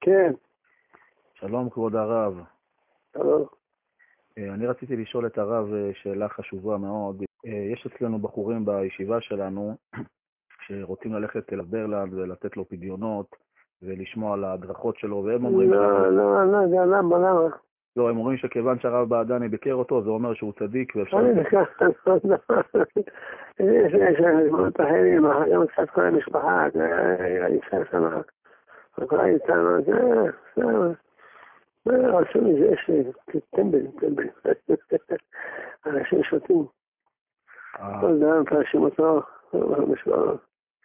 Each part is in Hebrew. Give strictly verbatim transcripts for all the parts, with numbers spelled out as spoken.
כן. שלום כבוד הרב. שלום. אני רציתי לשאול את הרב שאלה חשובה מאוד. יש אצלנו בחורים בישיבה שלנו שרוצים ללכת אל ברלנד ולתת לו פדיונות ולשמוע על ההדרכות שלו, והם אומרים... לא, לא, לא, זה למה, למה? לא, הם אומרים שכיוון שהרב בעדני ביקר אותו, זה אומר שהוא צדיק ואפשר... אני לקח, לא, לא. יש לי שמות אחרים, גם קצת כל המשפחה, אני אפשר שמה, וכל איתנו, זה, זה, מה עשו מזה, יש לי טמבל, טמבל. אנשים שותים. כל דבר מפרשים אותו, משמעות.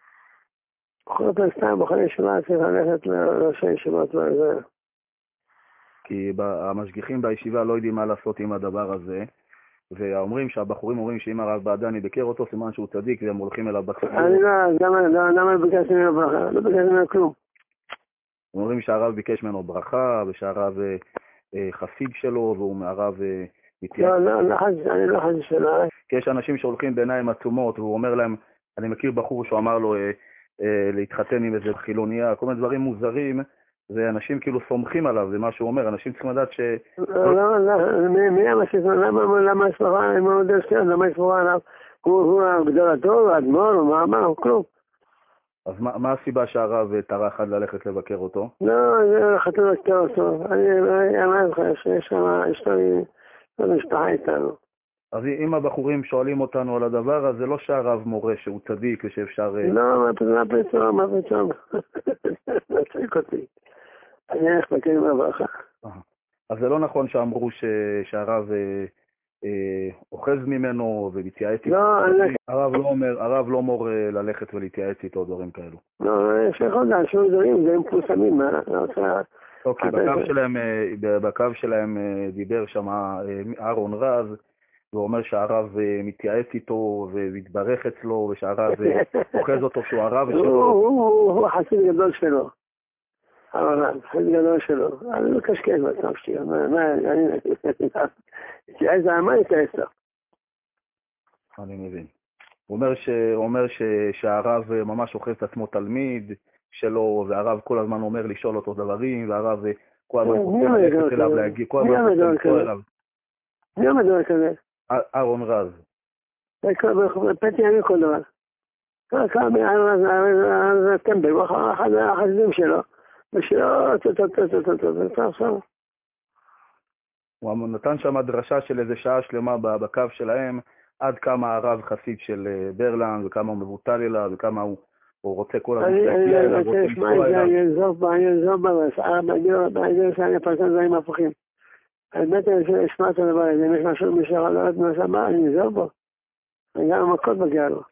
בכל אופן סתם, בכל ישיבה צריך ללכת לראשי ישיבות וזה. כי המשגיחים בישיבה לא יודעים מה לעשות עם הדבר הזה, ואומרים שהבחורים אומרים שאם הרב בעדני ביקר אותו, סימן שהוא צדיק, והם הולכים אליו בציבור. אני לא, למה לא ביקשתי ממנו ברכה? לא ביקשתי ממנו כלום. אומרים שהרב ביקש ממנו ברכה, ושהרב חסיד שלו, והוא מהרב מתייעץ. לא, לא, אני לא חושב שלא. כי יש אנשים שהולכים בעיניים עצומות, והוא אומר להם, אני מכיר בחור שהוא אמר לו להתחתן עם איזה חילוניה, כל מיני דברים מוזרים, ואנשים כאילו סומכים עליו, זה מה שהוא אומר, אנשים צריכים לדעת ש... לא, לא, לא, מי המשהו, למה הספרה, אם הוא יודע שכן, למה הספרה עליו, הוא הגדול הטוב, האדמו"ר, הוא מה אמר, כלום. אז מה הסיבה שהרב טרח עד ללכת לבקר אותו? לא, זה חתן לבקר אותו, אני אמר לך שיש שם, יש לו משפחה איתנו. אז אם הבחורים שואלים אותנו על הדבר, אז זה לא שהרב מורה שהוא צדיק ושאפשר... לא, מה פתאום, מה פתאום? מצחיק אותי. אני הולך לבקר עם הברכה. אז זה לא נכון שאמרו שהרב אוחז ממנו ומתייעץ איתו? לא, אני... הרב לא אומר, הרב לא מור ללכת ולהתייעץ איתו דברים כאלו. לא, יש לך עוד שהוא דברים, זה הם פורסמים, מה? אוקיי, בקו שלהם, בקו שלהם דיבר שם אהרון רז, והוא אומר שהרב מתייעץ איתו ומתברך אצלו, ושהרב אוחז אותו שהוא הרב שלו. הוא החסיד גדול שלו. הרב, חסיד גדול שלו. אני לא קשקש בצם שלי. מה, אני... התייעץ זה מה התייעץ לו? אני מבין. הוא אומר, ש... הוא אומר ש... שהרב ממש אוחז את עצמו תלמיד שלו, והרב כל הזמן אומר לשאול אותו דברים, והרב כל הזמן רוצה ללכת אליו להגיע, כל הזמן רוצה ללכת אליו. מי עומד דבר כזה? אהרון רז. פתי אני כל דבר. כמה מאהרון רז זה טמבל, הוא אחד החסידים שלו. ושלא, עכשיו. הוא נתן שם דרשה של איזה שעה שלמה בקו שלהם, עד כמה הרב חסיד של ברלנד, וכמה הוא מבוטל אליו, וכמה הוא רוצה כל הזמן להגיע אליו, רוצה לנסוע אליו. אני אעזוב בה, אני אעזוב בה, אני אעזוב שאני דברים הפוכים. האמת היא שאשמע את הדבר הזה, אם יש משהו משהו, לא יודעת מה שאמר, אני אעזוב בו. אני גם המכות מגיע לו.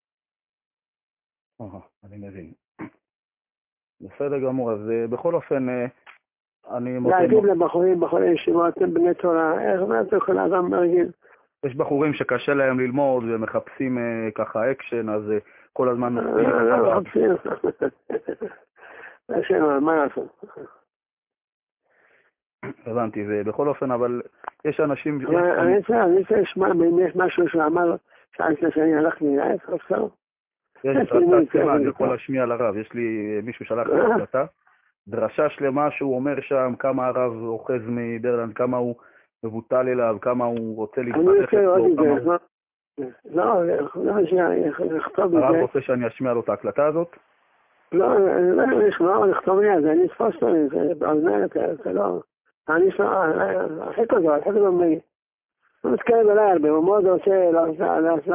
אני מבין. בסדר גמור, אז בכל אופן, אני... להגיד לבחורים, בחורי ישיבות, אתם בני תורה, איך אתה יכול אדם מרגיל? יש בחורים שקשה להם ללמוד ומחפשים ככה אקשן, אז כל הזמן... לא מחפשים. זה שאלה, מה לעשות? הבנתי, ובכל אופן, אבל יש אנשים... אני רוצה לשמוע, אם יש משהו שאמר, שאלת שאני הלכתי נראה, עכשיו. יש דרשה שלמה, אני יכול להשמיע לרב, יש לי מישהו שלח לי החלטה, דרשה שלמה שהוא אומר שם כמה הרב אוחז מברלנד, כמה הוא מבוטל אליו, כמה הוא רוצה להתברך אצלו. לא, לא, לכתוב את זה. הרב רוצה שאני אשמיע לו את ההקלטה הזאת? לא, לא, לא, לכתוב לי, אז אני אתפוס לו, זה באוזניים, זה לא, אני אשמע, אחרי כל זה, אחרי כל זה, הוא מתקרב אליי הרבה, הוא מאוד רוצה לעשות,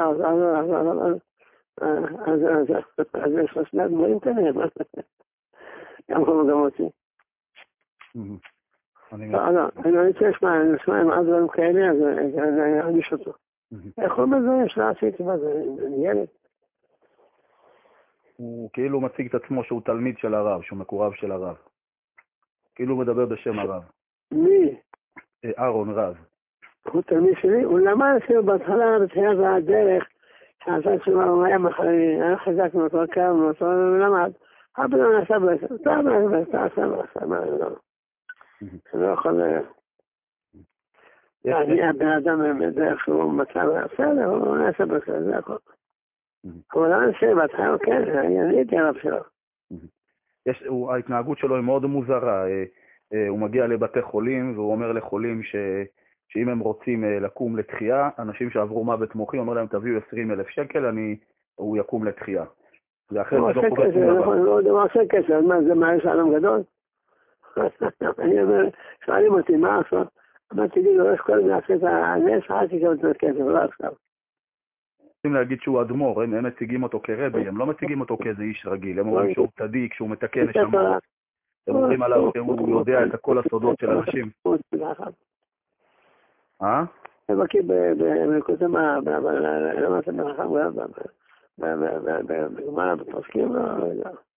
אז יש לו שני דברים כאלה, גם הוא גם אותי. לא, לא, אני רוצה לשמוע, אני אשמע עם עוד דברים כאלה, אז אני אעניש אותו. איך הוא מזה, שלא עשיתי מה זה, אני ילד. הוא כאילו מציג את עצמו שהוא תלמיד של הרב, שהוא מקורב של הרב. כאילו הוא מדבר בשם הרב. מי? אהרון רז. הוא תלמיד שלי, הוא למד אפילו בהתחלה, בתחילת הדרך, שהעשה שלו הוא היה מחרי, היה חזק מאותו, קרב מאותו, הוא למד. הרבה לא נעשה בעצם, אתה עשה, עשה, עשה, מה, לא. אני לא יכול... אני הבן אדם בדרך שהוא מצא, בסדר, הוא נעשה בסדר, זה הכל. אבל אני חושב, בהתחלה, כן, אני הייתי הרב שלו. יש, הוא, ההתנהגות שלו היא מאוד מוזרה. הוא מגיע לבתי חולים והוא אומר לחולים ש, שאם הם רוצים לקום לתחייה, אנשים שעברו מוות מוחי, הוא אומר להם תביאו עשרים אלף שקל, אני, הוא יקום לתחייה. ואחרי זה לא קורה שום דבר. הוא עושה כסף, מה זה, מה יש עולם גדול? אני אומר, שואלים אותי מה לעשות? אמרתי לי, לא יש כל מיני לעשות את הנס, חצי גם את הכסף, לא עכשיו. רוצים להגיד שהוא אדמו"ר, הם, הם מציגים אותו כרבי, הם לא מציגים אותו כאיזה איש רגיל, הם אומרים שהוא צדיק, שהוא מתקן נשמות, הם אומרים עליו שהוא יודע את כל הסודות של אנשים. אה? הם מכיר בקודם, למה זה מרחם, בגמרא בפוסקים, לא יודע.